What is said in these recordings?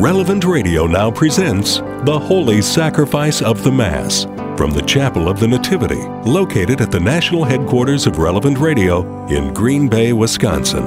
Relevant Radio now presents The Holy Sacrifice of the Mass from the Chapel of the Nativity, located at the national headquarters of Relevant Radio in Green Bay, Wisconsin.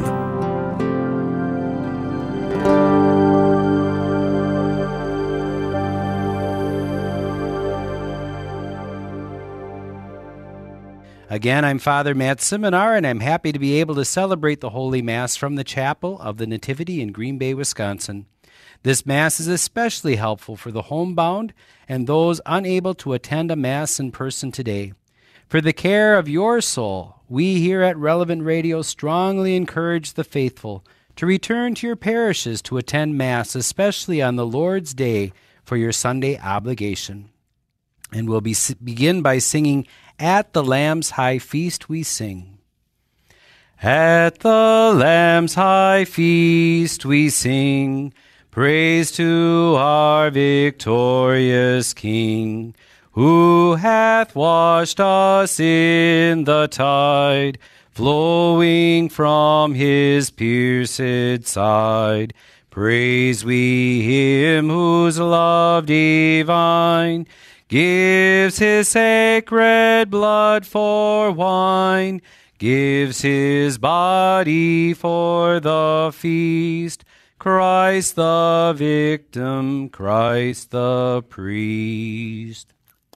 Again, I'm Father Matt Simonar, and I'm happy to be able to celebrate the Holy Mass from the Chapel of the Nativity in Green Bay, Wisconsin. This Mass is especially helpful for the homebound and those unable to attend a Mass in person today. For the care of your soul, we here at Relevant Radio strongly encourage the faithful to return to your parishes to attend Mass, especially on the Lord's Day for your Sunday obligation. And we'll begin by singing, "At the Lamb's High Feast We Sing." At the Lamb's high feast we sing, praise to our victorious King, who hath washed us in the tide, flowing from his pierced side. Praise we him whose love divine gives his sacred blood for wine, gives his body for the feast, Christ the victim, Christ the priest.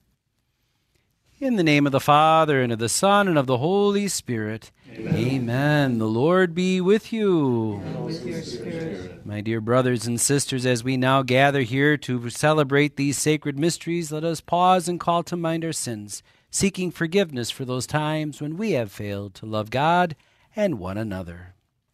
In the name of the Father, and of the Son, and of the Holy Spirit. Amen. Amen. The Lord be with you. And with your spirit. My dear brothers and sisters, as we now gather here to celebrate these sacred mysteries, let us pause and call to mind our sins, seeking forgiveness for those times when we have failed to love God and one another.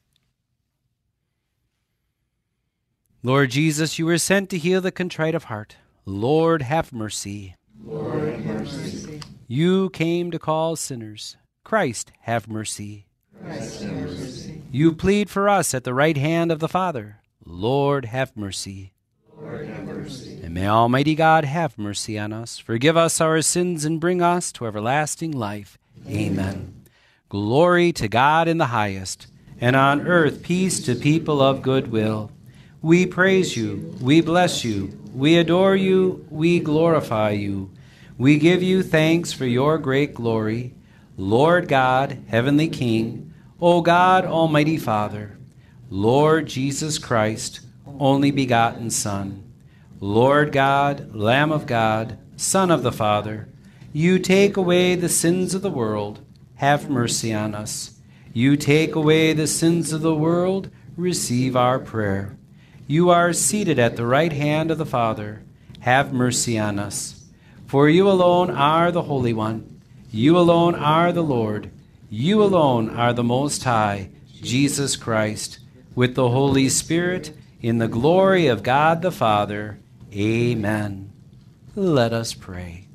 Lord Jesus, you were sent to heal the contrite of heart. Lord, have mercy. Lord, have mercy. You came to call sinners. Christ, have mercy. Christ, have mercy. You plead for us at the right hand of the Father. Lord, have mercy. Lord, have mercy. And may Almighty God have mercy on us, forgive us our sins, and bring us to everlasting life. Amen. Glory to God in the highest, and on earth peace to people of good will. We praise you, we bless you, we adore you, we glorify you. We give you thanks for your great glory, Lord God, heavenly King, O God, almighty Father, Lord Jesus Christ, only begotten Son, Lord God, Lamb of God, Son of the Father, you take away the sins of the world, have mercy on us. You take away the sins of the world, receive our prayer. You are seated at the right hand of the Father. Have mercy on us. For you alone are the Holy One. You alone are the Lord. You alone are the Most High, Jesus Christ, with the Holy Spirit, in the glory of God the Father. Amen. Let us pray.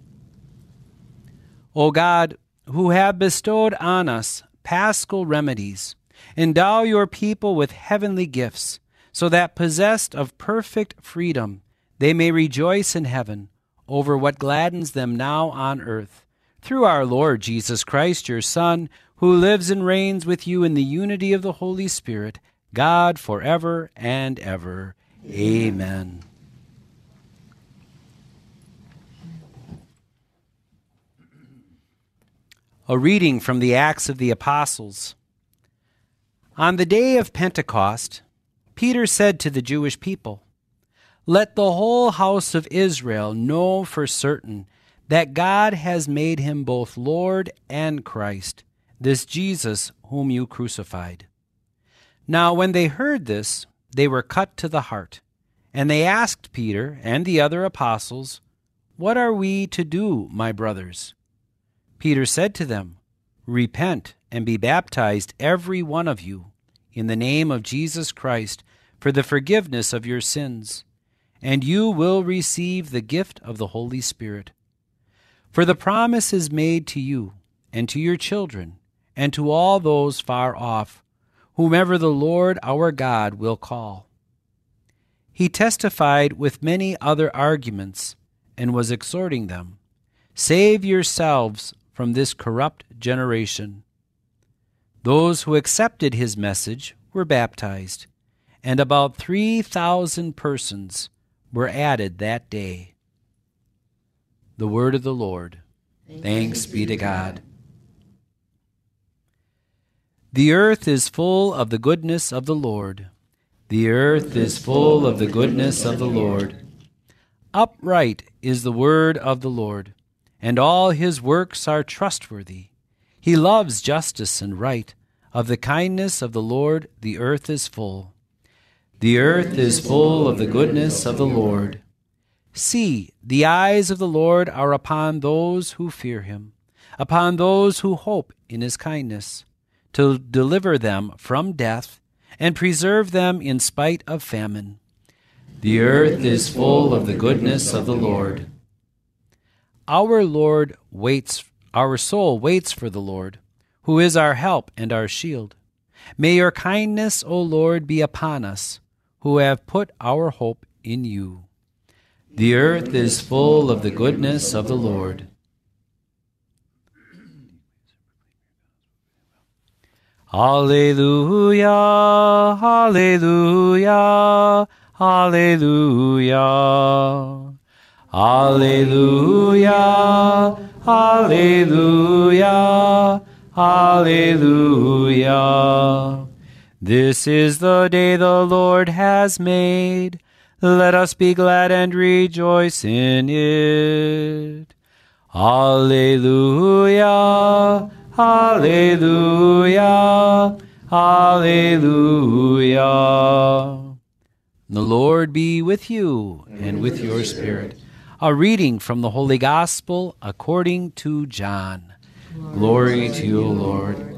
O God, who have bestowed on us paschal remedies, endow your people with heavenly gifts, so that possessed of perfect freedom, they may rejoice in heaven over what gladdens them now on earth. Through our Lord Jesus Christ, your Son, who lives and reigns with you in the unity of the Holy Spirit, God forever and ever. Amen. A reading from the Acts of the Apostles. On the day of Pentecost, Peter said to the Jewish people, "Let the whole house of Israel know for certain that God has made him both Lord and Christ, this Jesus whom you crucified." Now when they heard this, they were cut to the heart, and they asked Peter and the other apostles, "What are we to do, my brothers?" Peter said to them, "Repent and be baptized, every one of you, in the name of Jesus Christ, for the forgiveness of your sins, and you will receive the gift of the Holy Spirit. For the promise is made to you, and to your children, and to all those far off, whomever the Lord our God will call." He testified with many other arguments, and was exhorting them, "Save yourselves from this corrupt generation." Those who accepted his message were baptized, and about 3,000 persons were added that day. The word of the Lord. Thanks be to God. The earth is full of the goodness of the Lord. The earth is full of the goodness of the Lord. Upright is the word of the Lord, and all his works are trustworthy. He loves justice and right. Of the kindness of the Lord the earth is full. The earth is full of the goodness of the Lord. See, the eyes of the Lord are upon those who fear him, upon those who hope in his kindness, to deliver them from death and preserve them in spite of famine. The earth is full of the goodness of the Lord. Our soul waits for the Lord, who is our help and our shield. May your kindness, O Lord, be upon us, who have put our hope in you. The earth is full of the goodness of the Lord. Alleluia, alleluia, alleluia. Alleluia, alleluia, alleluia. This is the day the Lord has made. Let us be glad and rejoice in it. Alleluia, alleluia, alleluia. The Lord be with you and with your spirit. A reading from the Holy Gospel according to John. Glory to you, Lord.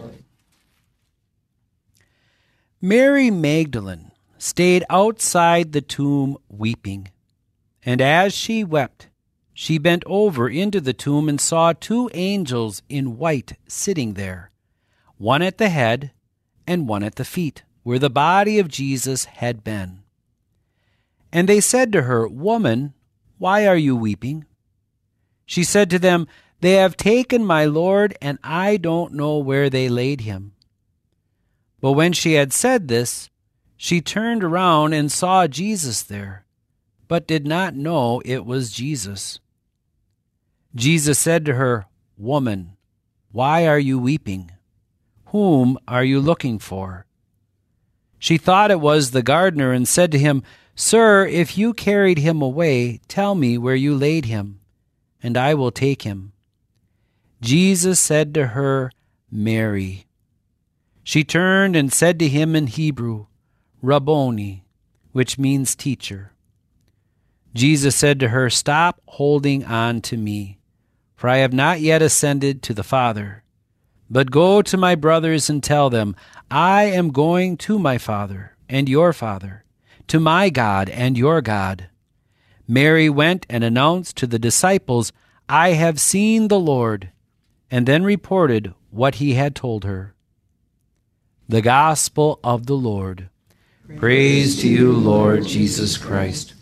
Mary Magdalene stayed outside the tomb weeping. And as she wept, she bent over into the tomb and saw 2 angels in white sitting there, one at the head and one at the feet, where the body of Jesus had been. And they said to her, "Woman, why are you weeping?" She said to them, "They have taken my Lord, and I don't know where they laid him." But when she had said this, she turned around and saw Jesus there, but did not know it was Jesus. Jesus said to her, "Woman, why are you weeping? Whom are you looking for?" She thought it was the gardener and said to him, "Sir, if you carried him away, tell me where you laid him, and I will take him." Jesus said to her, "Mary." She turned and said to him in Hebrew, "Rabboni," which means teacher. Jesus said to her, "Stop holding on to me, for I have not yet ascended to the Father. But go to my brothers and tell them, I am going to my Father and your Father, to my God and your God." Mary went and announced to the disciples, "I have seen the Lord," and then reported what he had told her. The Gospel of the Lord. Praise to you, Lord Jesus Christ.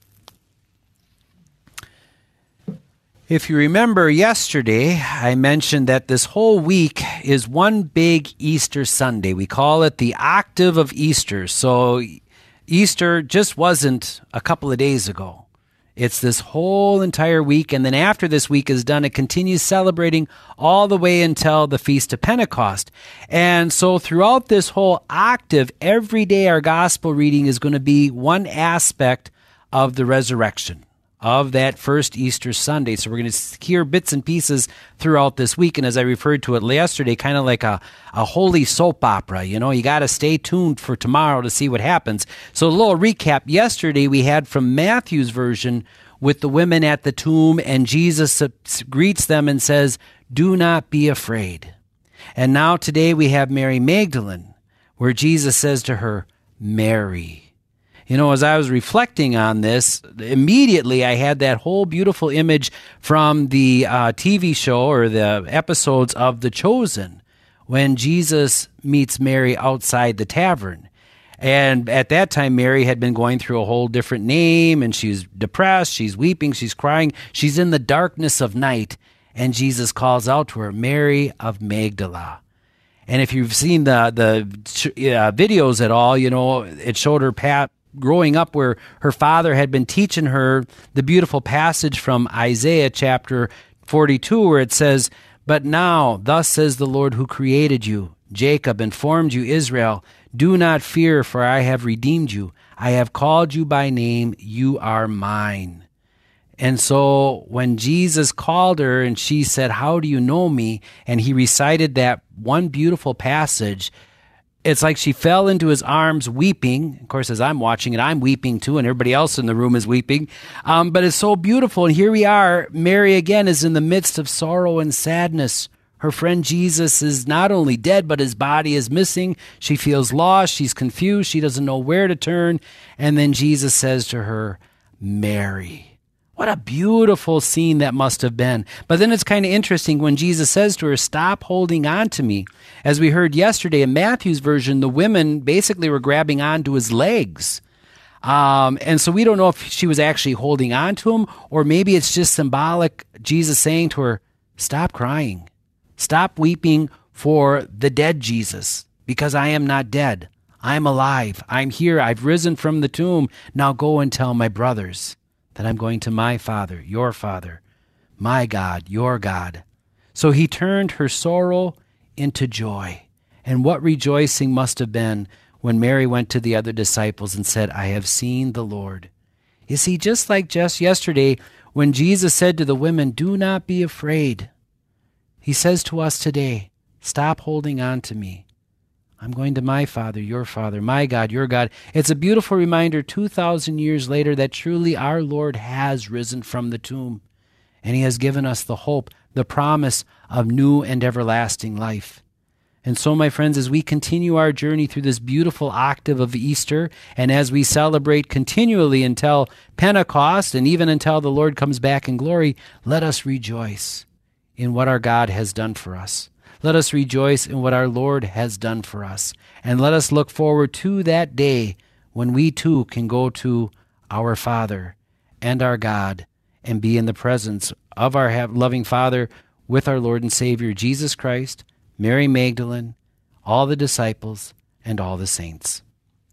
If you remember yesterday, I mentioned that this whole week is one big Easter Sunday. We call it the octave of Easter. So Easter just wasn't a couple of days ago. It's this whole entire week, and then after this week is done, it continues celebrating all the way until the Feast of Pentecost. And so throughout this whole octave, every day our gospel reading is going to be one aspect of the resurrection, of that first Easter Sunday. So we're going to hear bits and pieces throughout this week, and as I referred to it yesterday, kind of like a holy soap opera. You know, you got to stay tuned for tomorrow to see what happens. So a little recap. Yesterday we had from Matthew's version with the women at the tomb, and Jesus greets them and says, "Do not be afraid." And now today we have Mary Magdalene, where Jesus says to her, "Mary." You know, as I was reflecting on this, immediately I had that whole beautiful image from the TV show or the episodes of The Chosen, when Jesus meets Mary outside the tavern. And at that time, Mary had been going through a whole different name, and she's depressed, she's weeping, she's crying, she's in the darkness of night. And Jesus calls out to her, "Mary of Magdala." And if you've seen the videos at all, it showed her growing up where her father had been teaching her the beautiful passage from Isaiah chapter 42 where it says, "But now, thus says the Lord who created you, Jacob, and formed you, Israel, do not fear, for I have redeemed you. I have called you by name. You are mine." And so when Jesus called her and she said, "How do you know me?" and he recited that one beautiful passage, it's like she fell into his arms weeping. Of course, as I'm watching it, I'm weeping too, and everybody else in the room is weeping. But it's so beautiful. And here we are. Mary again is in the midst of sorrow and sadness. Her friend Jesus is not only dead, but his body is missing. She feels lost. She's confused. She doesn't know where to turn. And then Jesus says to her, "Mary." What a beautiful scene that must have been. But then it's kind of interesting when Jesus says to her, "Stop holding on to me." As we heard yesterday in Matthew's version, the women basically were grabbing onto his legs. And so we don't know if she was actually holding on to him, or maybe it's just symbolic, Jesus saying to her, "Stop crying. Stop weeping for the dead Jesus, because I am not dead. I'm alive. I'm here. I've risen from the tomb. Now go and tell my brothers that I'm going to my Father, your Father, my God, your God." So he turned her sorrow into joy. And what rejoicing must have been when Mary went to the other disciples and said, "I have seen the Lord." You see, just yesterday, when Jesus said to the women, "Do not be afraid," he says to us today, "Stop holding on to me. I'm going to my Father, your Father, my God, your God." It's a beautiful reminder 2,000 years later that truly our Lord has risen from the tomb, and he has given us the hope, the promise of new and everlasting life. And so, my friends, as we continue our journey through this beautiful octave of Easter, and as we celebrate continually until Pentecost, and even until the Lord comes back in glory, let us rejoice in what our God has done for us. Let us rejoice in what our Lord has done for us. And let us look forward to that day when we too can go to our Father and our God and be in the presence of our loving Father with our Lord and Savior, Jesus Christ, Mary Magdalene, all the disciples, and all the saints.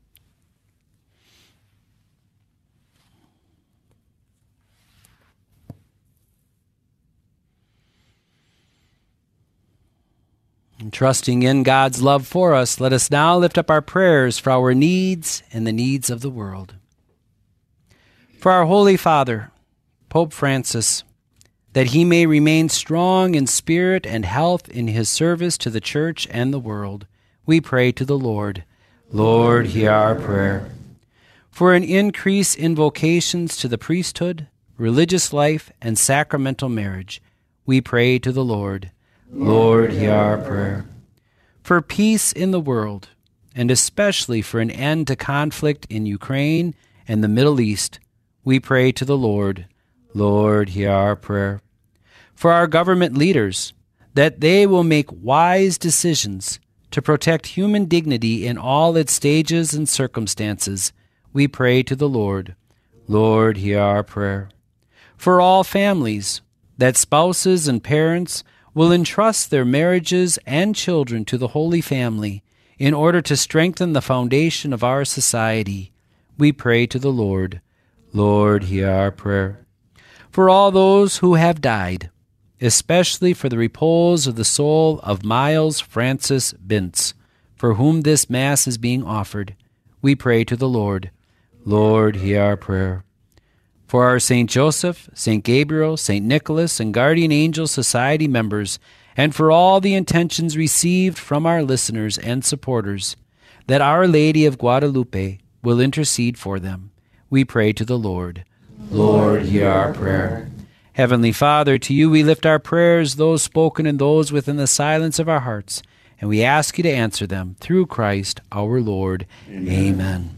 And trusting in God's love for us, let us now lift up our prayers for our needs and the needs of the world. For our Holy Father, Pope Francis, that he may remain strong in spirit and health in his service to the Church and the world, we pray to the Lord. Lord, hear our prayer. For an increase in vocations to the priesthood, religious life, and sacramental marriage, we pray to the Lord. Lord, hear our prayer. For peace in the world, and especially for an end to conflict in Ukraine and the Middle East, we pray to the Lord. Lord, hear our prayer. For our government leaders, that they will make wise decisions to protect human dignity in all its stages and circumstances, we pray to the Lord. Lord, hear our prayer. For all families, that spouses and parents will entrust their marriages and children to the Holy Family in order to strengthen the foundation of our society, we pray to the Lord. Lord, hear our prayer. For all those who have died, especially for the repose of the soul of Miles Francis Bintz, for whom this Mass is being offered, we pray to the Lord. Lord, hear our prayer. For our St. Joseph, St. Gabriel, St. Nicholas, and Guardian Angel Society members, and for all the intentions received from our listeners and supporters, that Our Lady of Guadalupe will intercede for them, we pray to the Lord. Lord, hear our prayer. Heavenly Father, to you we lift our prayers, those spoken and those within the silence of our hearts, and we ask you to answer them through Christ our Lord. Amen.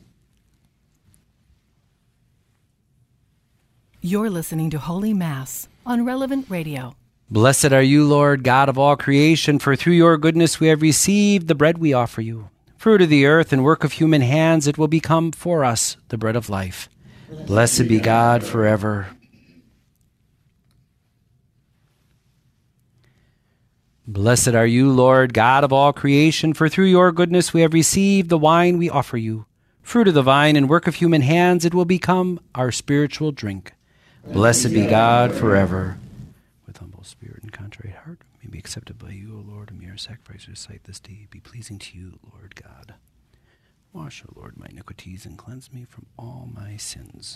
You're listening to Holy Mass on Relevant Radio. Blessed are you, Lord, God of all creation, for through your goodness we have received the bread we offer you. Fruit of the earth and work of human hands, it will become for us the bread of life. Blessed be God forever. Blessed are you, Lord, God of all creation, for through your goodness we have received the wine we offer you. Fruit of the vine and work of human hands, it will become our spiritual drink. Blessed be God forever. With humble spirit and contrite heart, may be accepted by you, O Lord, and may our sacrifice or sight this day be pleasing to you, Lord God. Wash, O Lord, my iniquities and cleanse me from all my sins.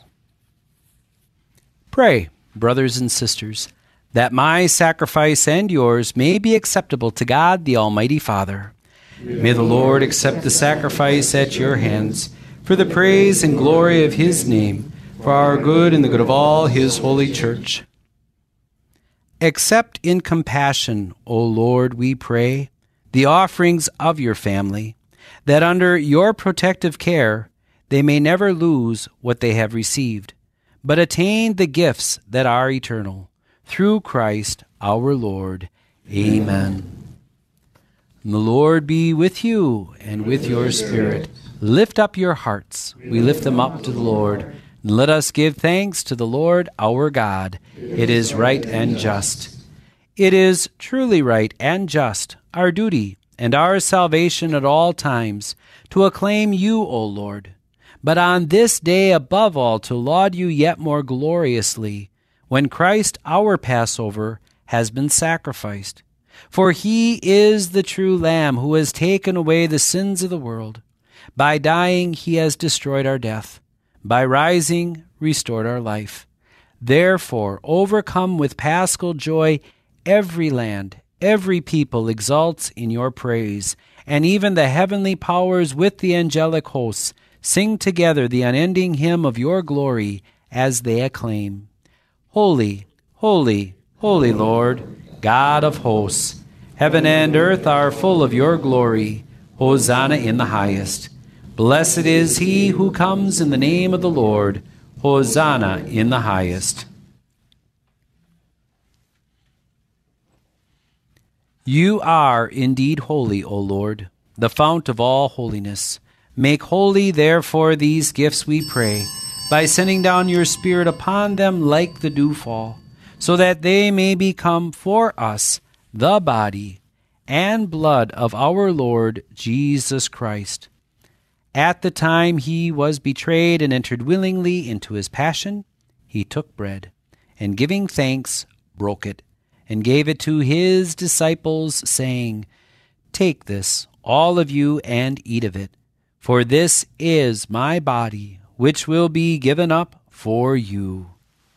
Pray, brothers and sisters, that my sacrifice and yours may be acceptable to God, the Almighty Father. May the Lord accept the sacrifice at your hands for the praise and glory of his name, for our good and the good of all his holy church. Accept in compassion, O Lord, we pray, the offerings of your family, that under your protective care they may never lose what they have received, but attain the gifts that are eternal. Through Christ our Lord. Amen. And the Lord be with you and with your spirit. Lift up your hearts. We lift them up to the Lord. And let us give thanks to the Lord our God. It is right and just. It is truly right and just, our duty and our salvation at all times, to acclaim you, O Lord, but on this day above all to laud you yet more gloriously, when Christ our Passover has been sacrificed. For he is the true Lamb who has taken away the sins of the world. By dying he has destroyed our death. By rising, restored our life. Therefore, overcome with paschal joy, every land, every people exults in your praise, and even the heavenly powers with the angelic hosts sing together the unending hymn of your glory as they acclaim. Holy, holy, holy Lord, God of hosts, heaven and earth are full of your glory. Hosanna in the highest. Blessed is he who comes in the name of the Lord. Hosanna in the highest. You are indeed holy, O Lord, the fount of all holiness. Make holy, therefore, these gifts, we pray, by sending down your Spirit upon them like the dewfall, so that they may become for us the body and blood of our Lord Jesus Christ. At the time he was betrayed and entered willingly into his passion, he took bread, and giving thanks, broke it, and gave it to his disciples, saying, Take this, all of you, and eat of it, for this is my body, which will be given up for you.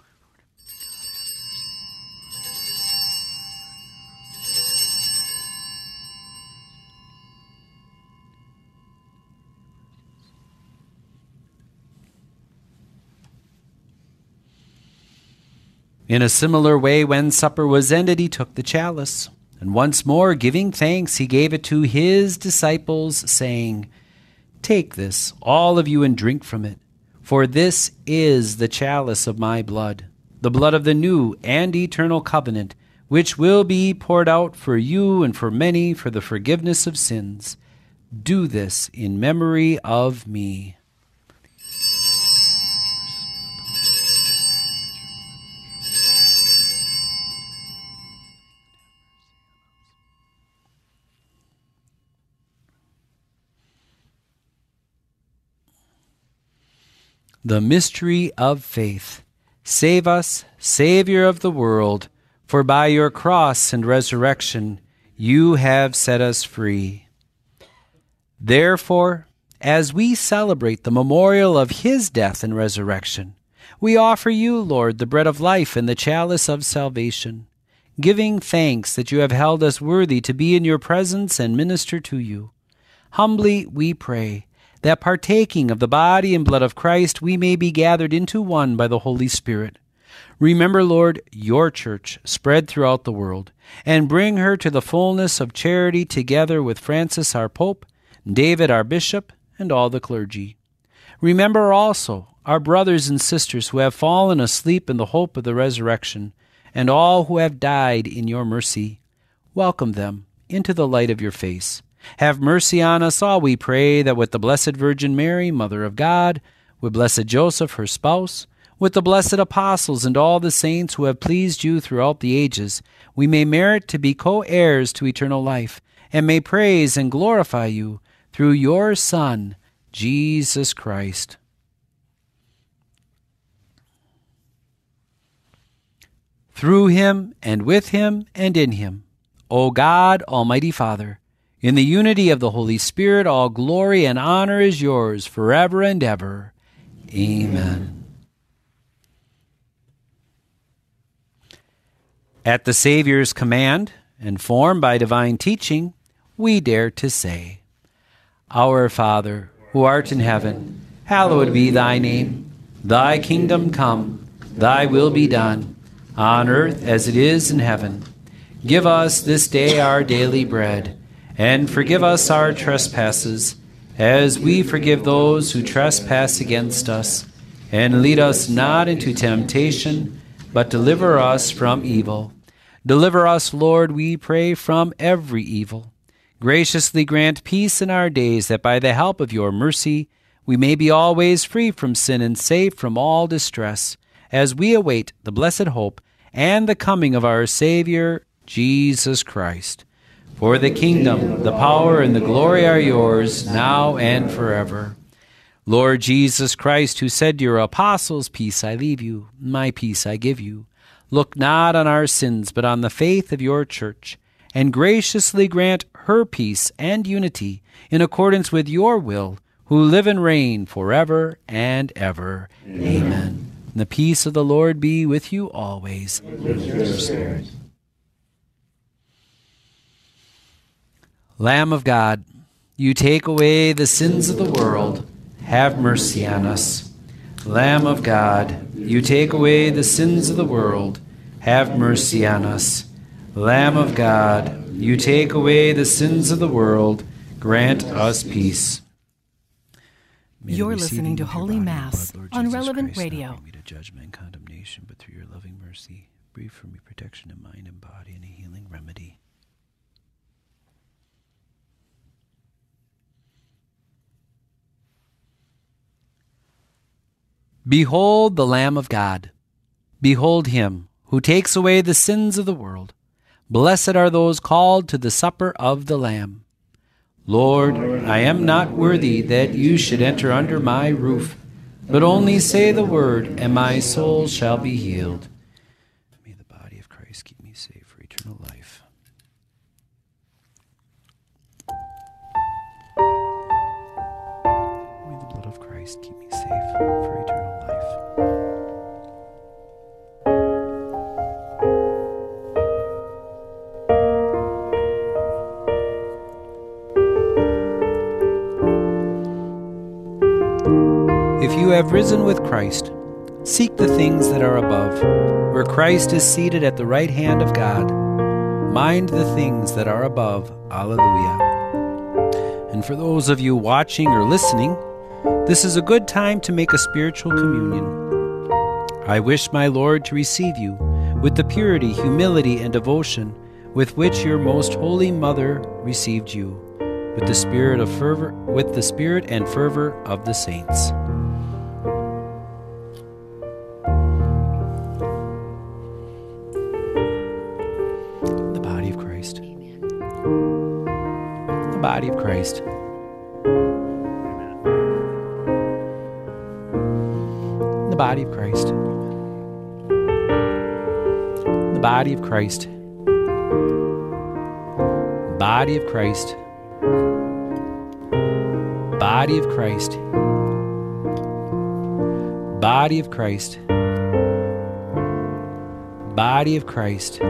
In a similar way, when supper was ended, he took the chalice, and once more giving thanks, he gave it to his disciples, saying, Take this, all of you, and drink from it. For this is the chalice of my blood, the blood of the new and eternal covenant, which will be poured out for you and for many for the forgiveness of sins. Do this in memory of me. The mystery of faith. Save us, Savior of the world, for by your cross and resurrection you have set us free. Therefore, as we celebrate the memorial of his death and resurrection, we offer you, Lord, the bread of life and the chalice of salvation, giving thanks that you have held us worthy to be in your presence and minister to you. Humbly we pray that partaking of the body and blood of Christ, we may be gathered into one by the Holy Spirit. Remember, Lord, your church spread throughout the world, and bring her to the fullness of charity together with Francis our Pope, David our Bishop, and all the clergy. Remember also our brothers and sisters who have fallen asleep in the hope of the resurrection, and all who have died in your mercy. Welcome them into the light of your face. Have mercy on us all, we pray, that with the Blessed Virgin Mary, Mother of God, with blessed Joseph, her spouse, with the blessed apostles and all the saints who have pleased you throughout the ages, we may merit to be co-heirs to eternal life, and may praise and glorify you through your Son, Jesus Christ. Through him, and with him, and in him, O God, Almighty Father, in the unity of the Holy Spirit, all glory and honor is yours forever and ever. Amen. At the Savior's command, and formed by divine teaching, we dare to say, Our Father, who art in heaven, hallowed be thy name. Thy kingdom come, thy will be done, on earth as it is in heaven. Give us this day our daily bread, and forgive us our trespasses, as we forgive those who trespass against us. And lead us not into temptation, but deliver us from evil. Deliver us, Lord, we pray, from every evil. Graciously grant peace in our days, that by the help of your mercy we may be always free from sin and safe from all distress, as we await the blessed hope and the coming of our Savior, Jesus Christ. For the kingdom, the power, and the glory are yours, now and forever. Lord Jesus Christ, who said to your apostles, Peace I leave you, my peace I give you, look not on our sins, but on the faith of your church, and graciously grant her peace and unity in accordance with your will, who live and reign forever and ever. Amen. And the peace of the Lord be with you always. With your spirit. Lamb of God, you take away the sins of the world. Have mercy on us. Lamb of God, you take away the sins of the world. Have mercy on us. Lamb of God, you take away the sins of the world. Grant us peace. You're listening to Holy Mass on Relevant Radio. Not me to judgment and condemnation, but through your loving mercy, breathe for me protection in mind and body and a healing remedy. Behold the Lamb of God. Behold him who takes away the sins of the world. Blessed are those called to the supper of the Lamb. Lord, I am not worthy that you should enter under my roof, but only say the word, and my soul shall be healed. May the body of Christ keep me safe for eternal life. May the blood of Christ keep me safe for eternal life. If you have risen with Christ, seek the things that are above, where Christ is seated at the right hand of God. Mind the things that are above. Alleluia. And for those of you watching or listening, this is a good time to make a spiritual communion. I wish my Lord to receive you with the purity, humility, and devotion with which your most holy mother received you, with the spirit and fervor of the saints. The body of Christ. The body of Christ. The body of Christ. The body of Christ. Body of Christ. Body of Christ. Body of Christ. Body of Christ.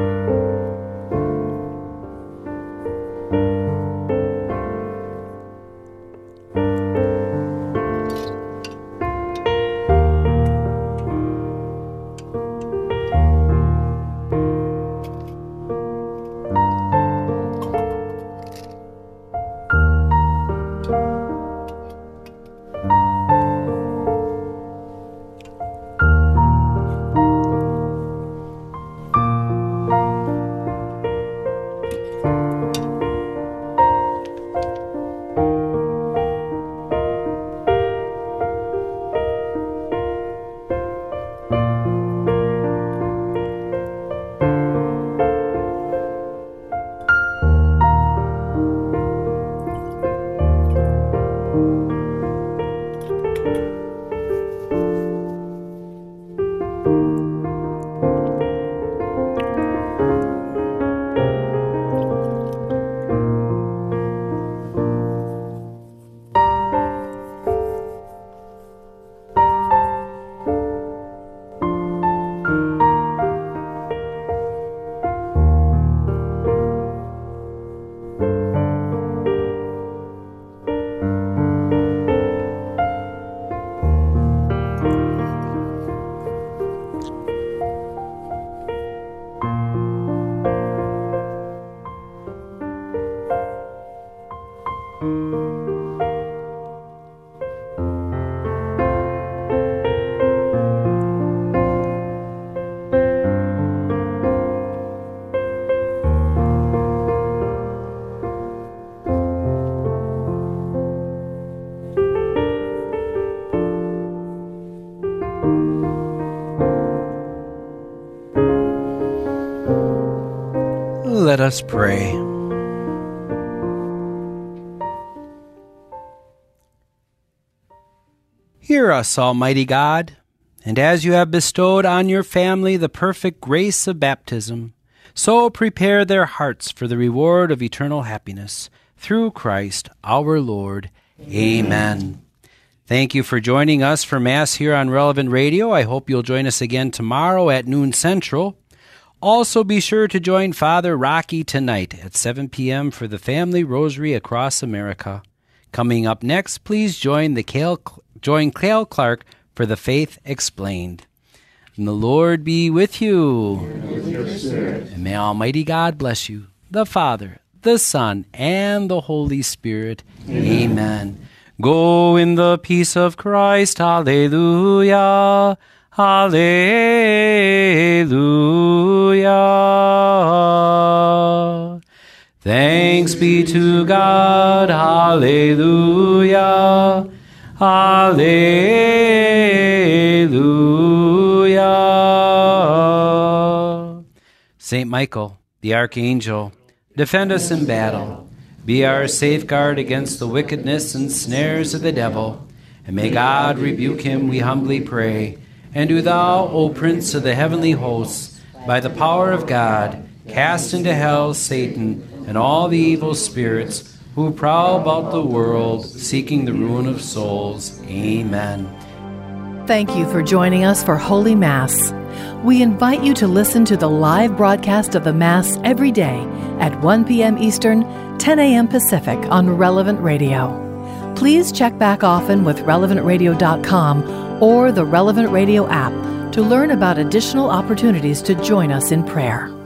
Let us pray. Hear us, Almighty God, and as you have bestowed on your family the perfect grace of baptism, so prepare their hearts for the reward of eternal happiness. Through Christ our Lord. Amen. Thank you for joining us for Mass here on Relevant Radio. I hope you'll join us again tomorrow at noon Central. Also be sure to join Father Rocky tonight at 7 p.m. for the Family Rosary Across America. Coming up next, please join Cale Clark for the Faith Explained. And the Lord be with you. And with your spirit. And may Almighty God bless you, the Father, the Son, and the Holy Spirit. Amen. Go in the peace of Christ. Hallelujah. Hallelujah. Thanks be to God. Hallelujah. Hallelujah. Saint Michael, the Archangel, defend us in battle. Be our safeguard against the wickedness and snares of the devil. And may God rebuke him, we humbly pray. And do thou, O Prince of the heavenly hosts, by the power of God, cast into hell Satan and all the evil spirits who prowl about the world, seeking the ruin of souls. Amen. Thank you for joining us for Holy Mass. We invite you to listen to the live broadcast of the Mass every day at 1 p.m. Eastern, 10 a.m. Pacific on Relevant Radio. Please check back often with relevantradio.com or the Relevant Radio app to learn about additional opportunities to join us in prayer.